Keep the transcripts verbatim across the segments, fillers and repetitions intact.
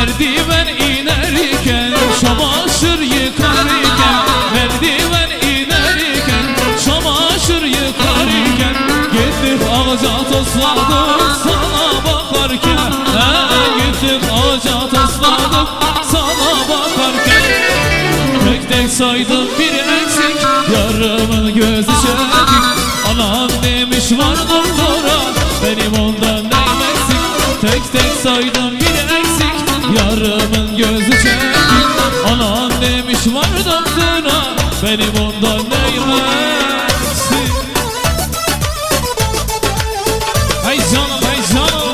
merdiven inerken, çamaşır yıkarken, merdiven inerken, çamaşır yıkarken, gittik ağaca tosladık sana bakarken, he, gittik ağaca tosladık sana bakarken, tek tek saydım bir eksik, yarımın gözü çekik. Anam demiş var doktora, benim ondan neyim eksik. Tek tek saydım bir eksik, yarımın gözü çekik. Anam demiş var doktora, benim ondan neyim eksik. Hey canım, hey canım.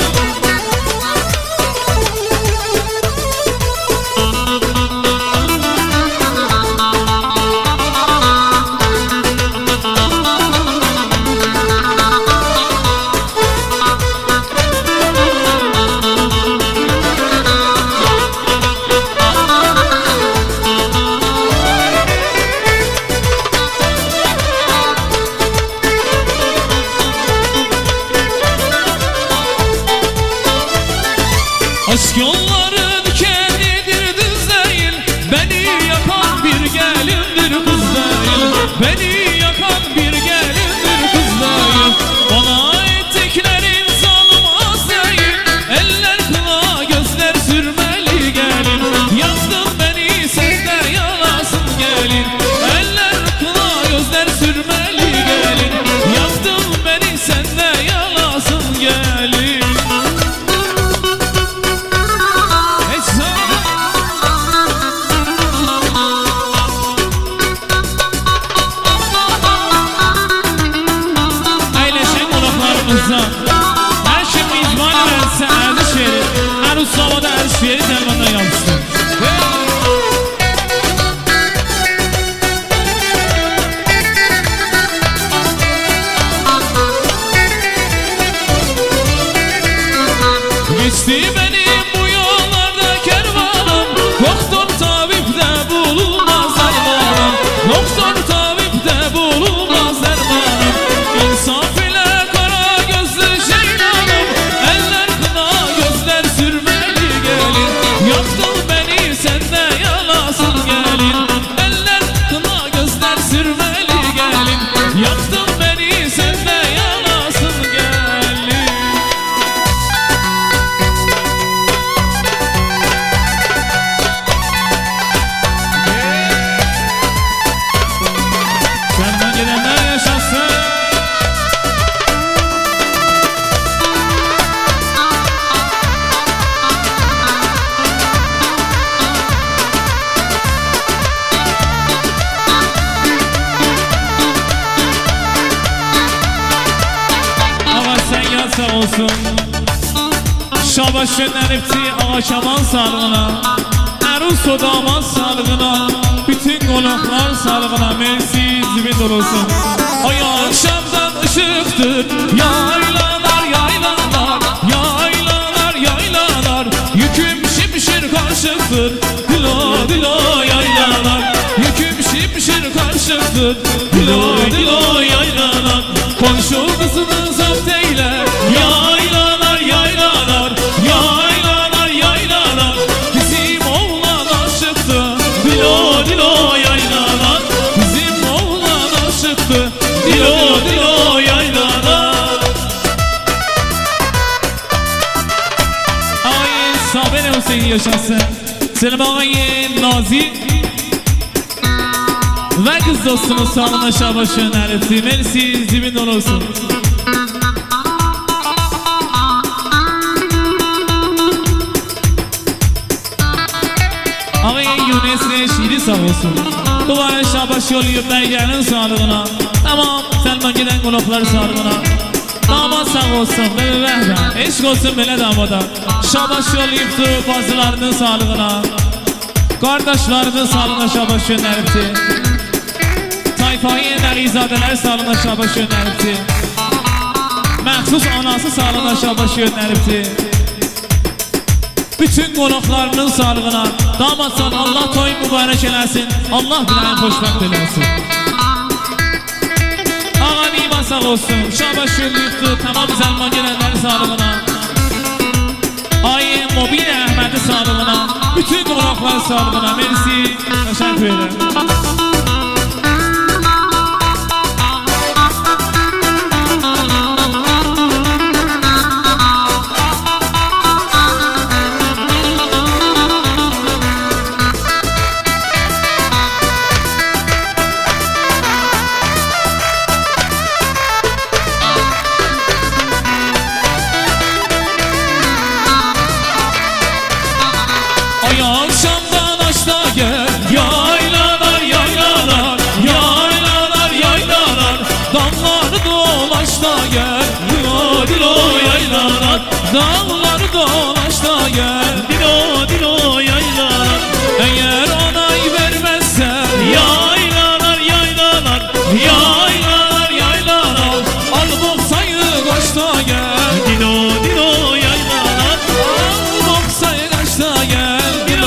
Aşk yolları dikenidir düz değil, beni yakan bir gelindir kız değil. Beni yakan bir gelindir kız değil. Bana ettiklerin zalim az değil, eller kına gözler sürmeli gelin. Yaktın beni sende yanasın gelin, eller kına gözler sürmeli gelin. Yaktın beni sende yanasın gelin. Her şey izman verse erdi şehri, Erus Sava'da her şehri telmanına yapsın. Geçti benim bu yollarda kervanım, doktor tabipte bulunmaz dermanım. Doktor tabipte bulunmaz dermanım. İnsaf ile kara gözlü şeytanım, eller kına gözler sürmeli gelin. Yaktın beni sende yanasın gelin, eller kına gözler sürmeli gelin. Yaktın beni sende yanasın gelin. Senden gelenler yaşasın. Sağ olsun. Şabaş yönelipti ağa şaman sağlığına, Erus o damat sağlığına, bütün konuklar sağlığına. Mersi zibin dolusun. Ay akşamdan ışıktır yaylalar yaylalar, yaylalar yaylalar, yüküm şimşir karşıktır dilo dilo yaylalar, yüküm şimşir karşıktır dilo dilo yaylalar. Komşu kızını zapt eyle, yaylalar yaylalar, yaylalar yaylalar, bizim oğlan aşıktı dilo dilo yaylalar, bizim oğlan aşıktı dilo dilo yaylalar. Ay Sabine Hüseyin yaşasın. Selam ağayın Nazi ve kız dostumuz sağlığına şabaş yönelipti. Mersi zibin olsun. Ağayın Yunus'le şiiri sağ olsun. Duvara şabaş yoluyup beygenin sağlığına. Tamam Selman giden konuklar sağlığına. Damat sağ olsun bebe behben, eşk olsun böyle damada. Şabaş yoluyuptu bazılarının sağlığına, kardeşlerinin sağlığına şabaş yönelipti. Tayfayı Nərizadeler sağlığına şabaş yönelipti. Məxsus anası sağlığına şabaş yönelipti. Bütün konuklarının sağlığına. Damat sağ Allah toyun mübarək eləsin, Allah biləyin xoşbəxt eləsin. Ağa Nima sağ olsun, şabaş yönelipti. Tamam Selman gelenlerin sağlığına. Ay Mobil Əhməd izleyiciler sağlığına, bütün konuklar sağlığına. Mersi, teşekkür ederim. Akşamdan açta gel, yaylalar yaylalar, yaylalar yaylalar, damları dolaş da gel, dilo dilo yaylalar, dağları dolaş da gel, dilo dilo yaylalar. Eğer onay vermezsen yaylalar yaylalar, yaylalar yaylalar, al boksayı kaç da gel, dilo dilo yaylalar, al boksayı kaç da gel.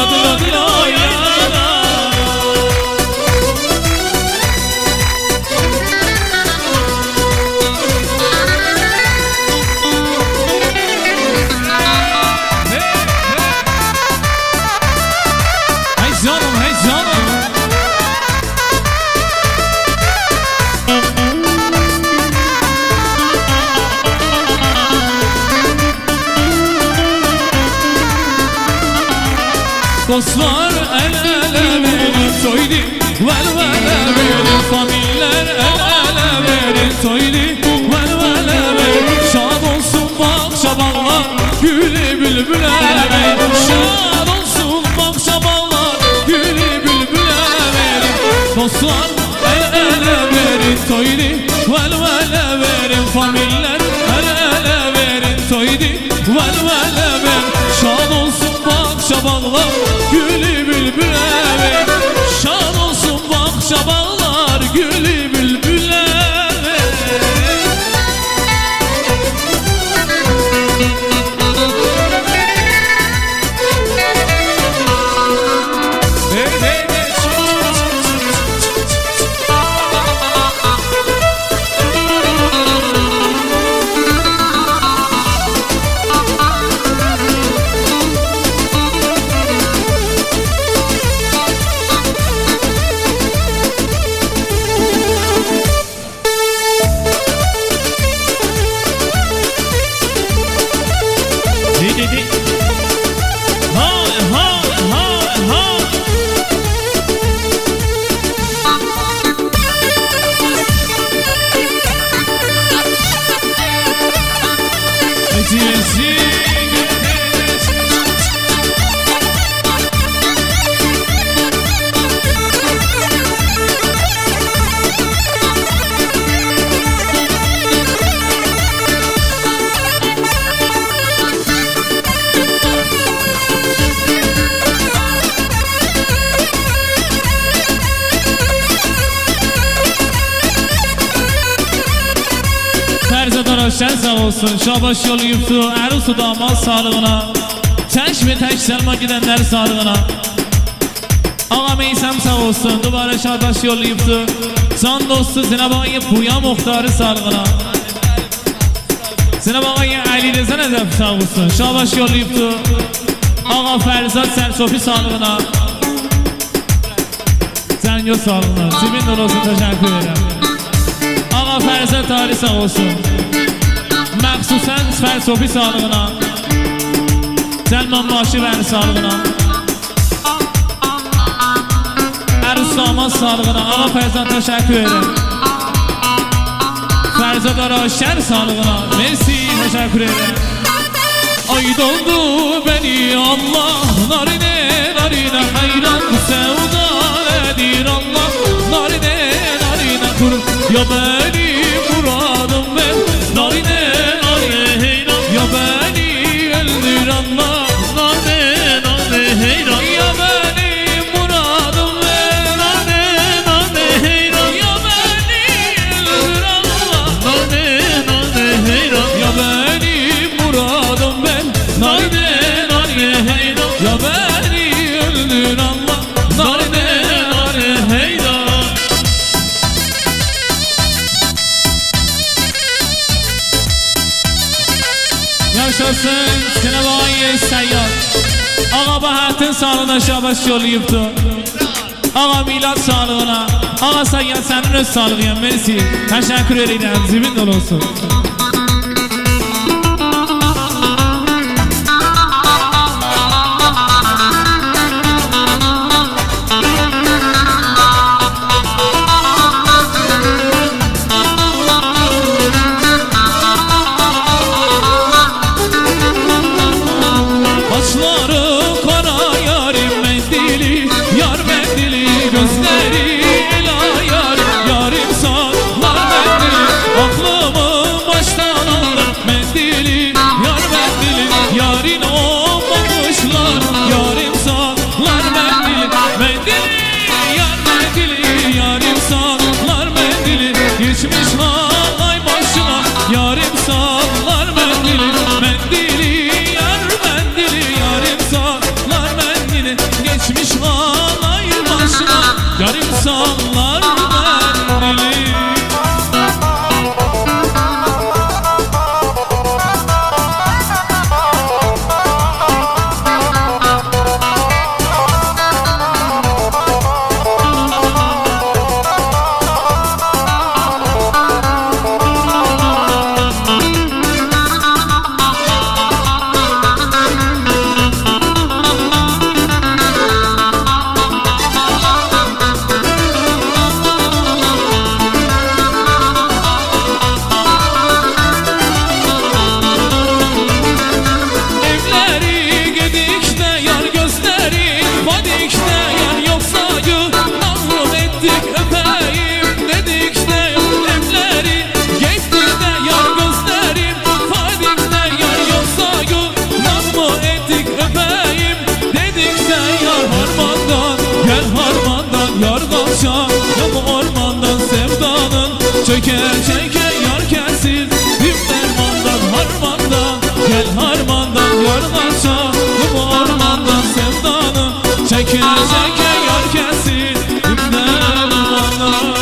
Dostlar el ele verin toydi, vel vele verin, familler el ele verin toydi, vel vele verin. Şad olsun Bakşabanlar, gülü bülbüle verin, şad olsun Bakşabanlar, gülü bülbüle verin. Dostlar el ele verin toydi, vel vele verin, familler el ele verin toydi, vel vele verin. Şad olsun Bakşabanlar, gülü bülbüle ver, şan olsun Bakşabanlar, gülü bülbüle ver. Hey hey hey. Şen sağ olsun, şabaş yolu yuptu, Erusu damat sağlığına, çeşme teş selma gidenler sağlığına. Ağa Meysem sağ olsun, dubara şabaş yolu yuptu, can dostu Zinab-ı Puya Muhtarı sağlığına. Zinab-ı Ali Reza Nezef sağ olsun, şabaş yolu yuptu, Ağa Ferzat Sersofi sağlığına. Cengiz sağlığına, Zibin olsun, teşekkür ederim. Ağa Ferzat Tarih sağ olsun, məxsusən Sfərsofi sağlığına, Səlman Maşivəri sağlığına, Ərus Damat sağlığına, Ağa Fərzad təşəkkür edirəm. Fərzad Araşər sağlığına, mersi, təşəkkür edirəm. Ay doldu beni Allah, narine narine hayran, bu sevda nedir Allah, narine narine kur, ya benim muradım ben, narine ya beni öldür Allah, nane nane heyran, ya benim muradım ver, nane nane heyran, ya beni öldür Allah, nane nane heyran, ya benim muradım ver, nane nane heyran, ya beni öldür Allah, nane nane heyran. Ağa Bahattin sağlığına şabaş yollayıbdı. Ağa Milad sağlığına. Ağa sen gel senin öz sağlığına. Mersi. Teşekkür ederim. Zibin dolu olsun. Yarim sallar mendili. Çeker çeker yar kesin bir dermandan harmandan. Gel harmandan yarlaşa bu ormandan sevdanı. Çeker çeker yar kesin bir dermandan.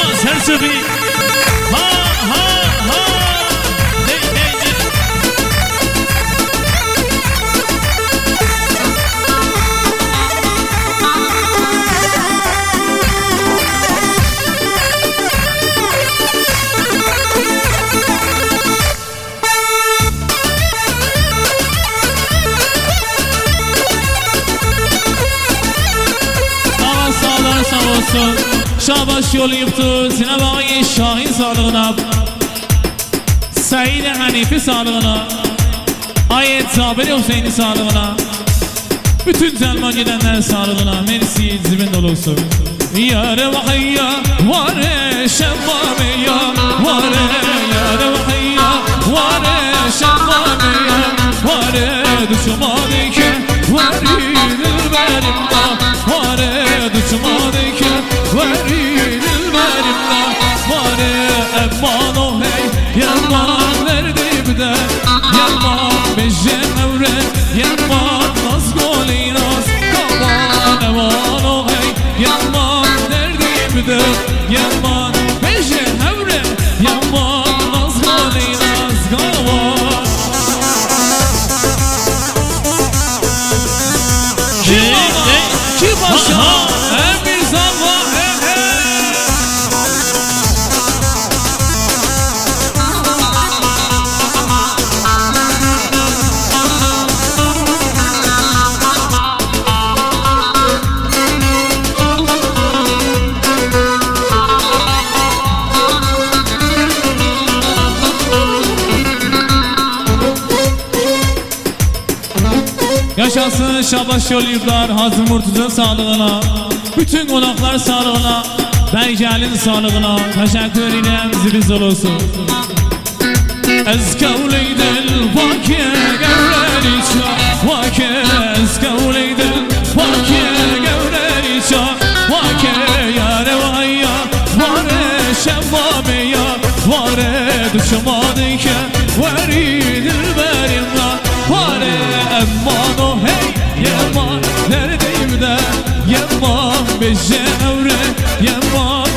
سرسبی ها ها ها دی دی دی شاباش yoluyubdu Zinab ağayı Şahin sağlığına Said Hanifi sağlığına Ayet Zabeli Hüseyin'i sağlığına Bütün Zelman gidenler sağlığına Mersi zibin dolusu Yâre ve hayya Vare şemmame ya Vare yâre ve hayya Vare şemmame ya Vare düşmanike Verilir benimle Vare düşmanike Verilir benimle Vare emman o hey Yaman neredeyimde Yaman bejen evre Yaman naz goley naz Kaman eman o hey Yaman neredeyimde Yaman bejen evre Yaman naz goley naz Kaman Kim ana? Kim aşağı? Emir Zalva Yaşasın Şabaş yoluyublar Hazım Murtuza sağlığına Bütün konaklar sağlığına Beygel'in sağlığına Teşekkür ederim zibiz olsun Ez kavleydil Vakiye gevreliça Vakiye Ez kavleydil Vakiye gevreliça Vakiye yâre vayya Vare şemmame ya Vare düşmanike Veridir benimle Vare emman o hey Yaman neredeyim de Yaman bejen evre Yaman